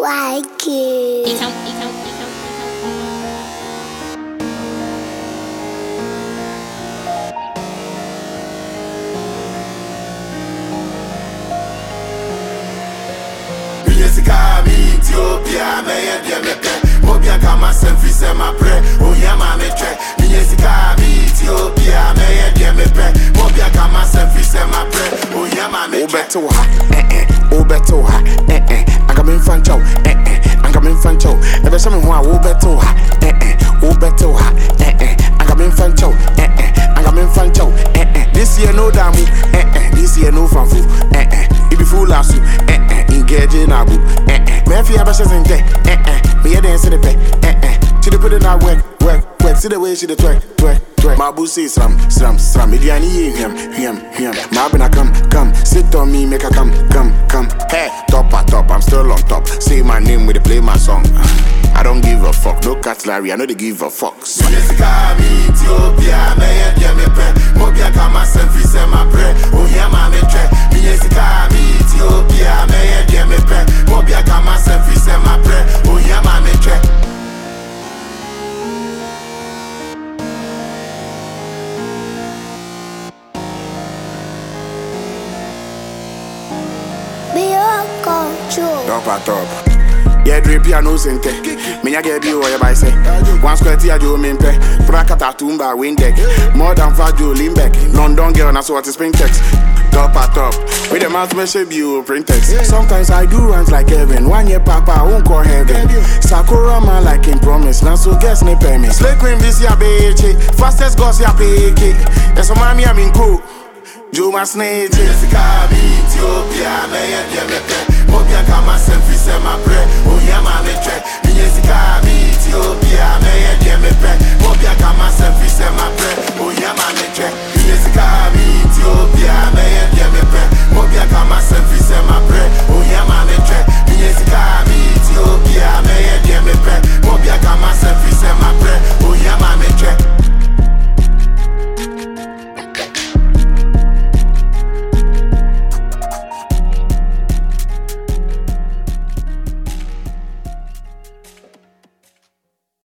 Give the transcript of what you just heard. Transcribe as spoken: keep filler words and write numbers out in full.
like it. Então, então, então, Sika mi Ethiopia me ye de me pe Mobia kama semfi se ma pre Onya ma me tre Mi sika mi Ethiopia me ye de me pe Mobia kama semfi se ma pre Onya ma me tre Obeto ha eh eh Obeto ha eh eh Anga me fancho eh eh Anga me fancho Ebe se me ho a obeto ha eh eh Obeto ha eh eh Anga me fancho eh eh Anga me fancho eh eh This year no damu eh eh This year no fanfu eh eh Ibi full asu eh eh Engaging abu eh eh Me fi abasha sente eh eh Me ye dance in the pay eh eh She dey put in that work work work See the way she dey twerk twerk twerk My boo say sram sram sram Idiani ye him him him Ma bina come come Sit on me make her come come come Hey top at top I'm still on top Say my name with the play my song I don't give a fuck no cutlery I know they give a fuck Mi sika mi Ethiopia me ye de me pe Mobia kama semfi se ma pre Onya ma me tre Mi sika mi Ethiopia me ye de me pe Mobia kama semfi se ma pre Onya ma me tre Be your control. Top at top Yeah, drip piano sente. Minya get you or your by say. One square tea jo mimpe. Prakata tumba windeck. More than five jo limbeck. London girl na so what is spring text. Top at top. With the mouth message you print text. Sometimes I do runs like heaven. One year papa won't call heaven. Sakura man like in promise. Now so guess ne permit. Slay queen this ya beche. Fastest goss ya peke. Yes, mommy I'm in cool. Joe my snake. Mi sika mi Ethiopia me ye de me pe Mobia kama semfi se ma pre